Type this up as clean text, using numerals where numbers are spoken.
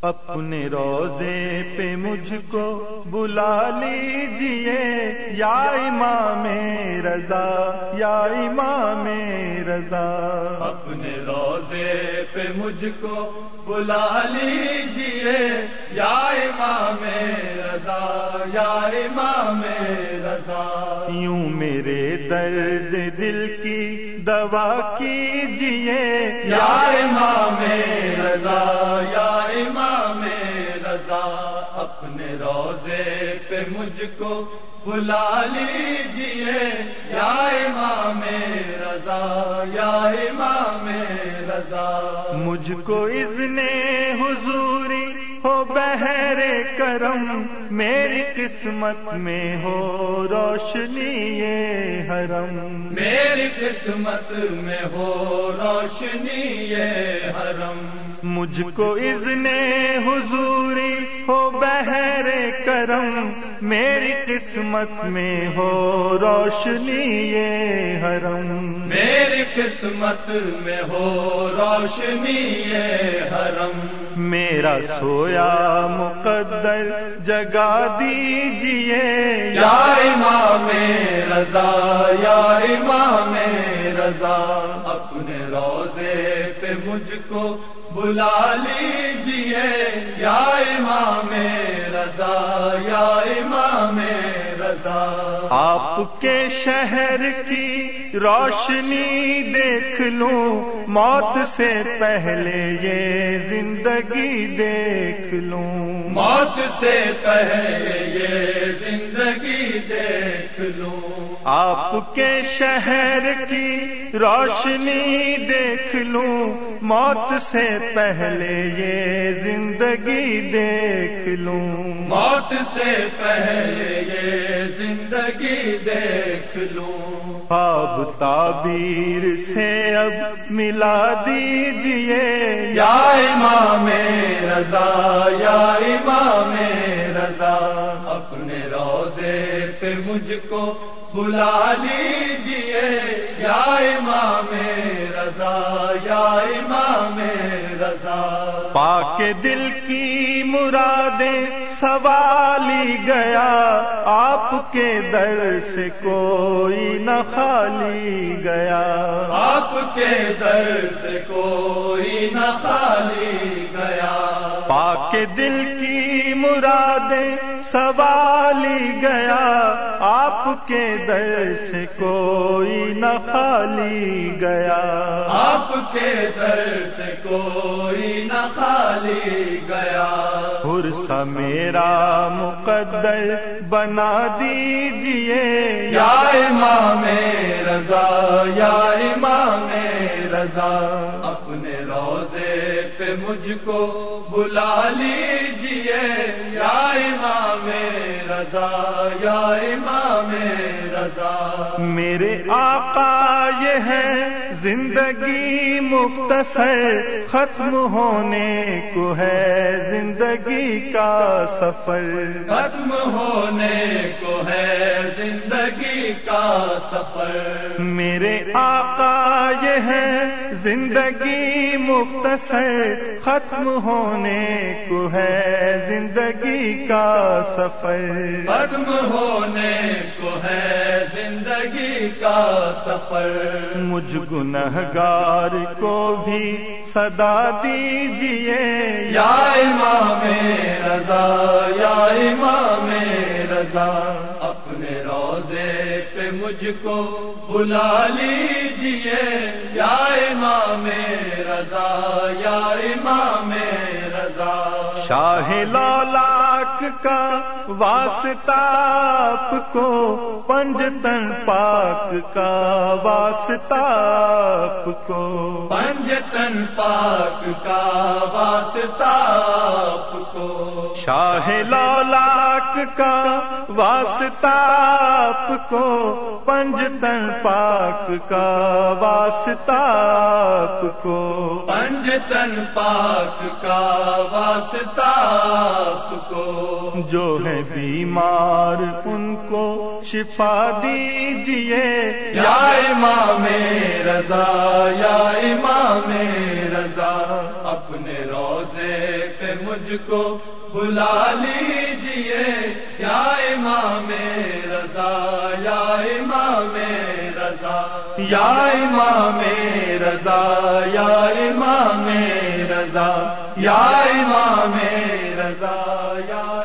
اپنے روضے پہ مجھ کو بلا لیجئے یا امام رضا، یا امام رضا۔ اپنے روضے پہ مجھ کو بلا لیجئے یا امام رضا، یا امام رضا۔ یوں میرے درد دل کی دوا کیجئے یا امام رضا، یا امام رضا۔ اپنے روضے پہ مجھ کو بلا لیجئے یا امام رضا، یا امام رضا۔ مجھ کو اذن حضوری ہو بہر کرم، میری قسمت میں ہو روشنی یہ حرم، میری قسمت میں ہو روشنی یہ حرم۔ مجھ کو اذن حضوری ہو بہر کرم، میری قسمت میں ہو روشنی یہ حرم، میری قسمت میں ہو روشنی یہ حرم۔ میرا سویا مقدر جگا دیجئے یا امام رضا، یا امام رضا۔ اپنے روضے پہ مجھ کو بلا لیجئے یا امام رضا، یا امام رضا۔ آپ کے شہر کی روشنی دیکھ لوں، موت سے پہلے یہ زندگی دیکھ لوں، موت سے پہلے یہ زندگی دیکھ لوں۔ آپ کے شہر کی روشنی دیکھ لوں، موت سے پہلے یہ زندگی دیکھ لوں، موت سے پہلے یہ زندگی دیکھ لوں۔ خواب تعبیر سے اب ملا دیجئے یا امام رضا، یا امام رضا۔ اپنے روضے پہ مجھ کو بلا لیجئے یا امام رضا، یا امام رضا۔ پاک دل کی مرادیں سوالی گیا، آپ کے در سے کوئی نہ خالی گیا، آپ کے در سے کوئی نہ خالی گیا۔ پاک دل کی مرادیں سوالی گیا، آپ کے در سے کوئی نہ خالی گیا، آپ کے در سے کوئی نہ خالی گیا۔ حرصہ میرا مقدر بنا دیجئے یا امام رضا، یا امام رضا۔ اپنے روضے پہ مجھ کو بلا لیجئے یا امام رضا، یا امام رضا۔ میرے آقا یہ ہے زندگی مختصر، ختم ہونے کو ہے زندگی کا سفر، ختم ہونے کو ہے زندگی کا سفر۔ میرے آقا یہ ہے زندگی مختصر، ختم ہونے کو ہے زندگی کا سفر، ختم ہونے کو ہے زندگی کا سفر۔ مجھ گنہگار کو بھی صدا دیجئے یا امام رضا، یا امام رضا۔ اپنے روضے پہ مجھ کو بلا لیجئے یا امام رضا، یا امام رضا۔ شاہ لولاک کا واسطہ آپ کو، پنجتن پاک کا واسطہ آپ کو، پنجتن پاک کا واسطہ آپ کو۔ شاہ لولاک کا واسطہ آپ کو، پنجتن پاک کا واسطہ آپ کو، پنجتن پاک کا واسطہ آپ کو۔ جو ہے بیمار ان کو شفا دیجئے یا امام رضا، یا امام رضا۔ اپنے روضے پہ مجھ کو بلا لیجئے یا امام رضا، یا امام رضا، یا امام رضا، یا امام رضا، یا امام رضا، یا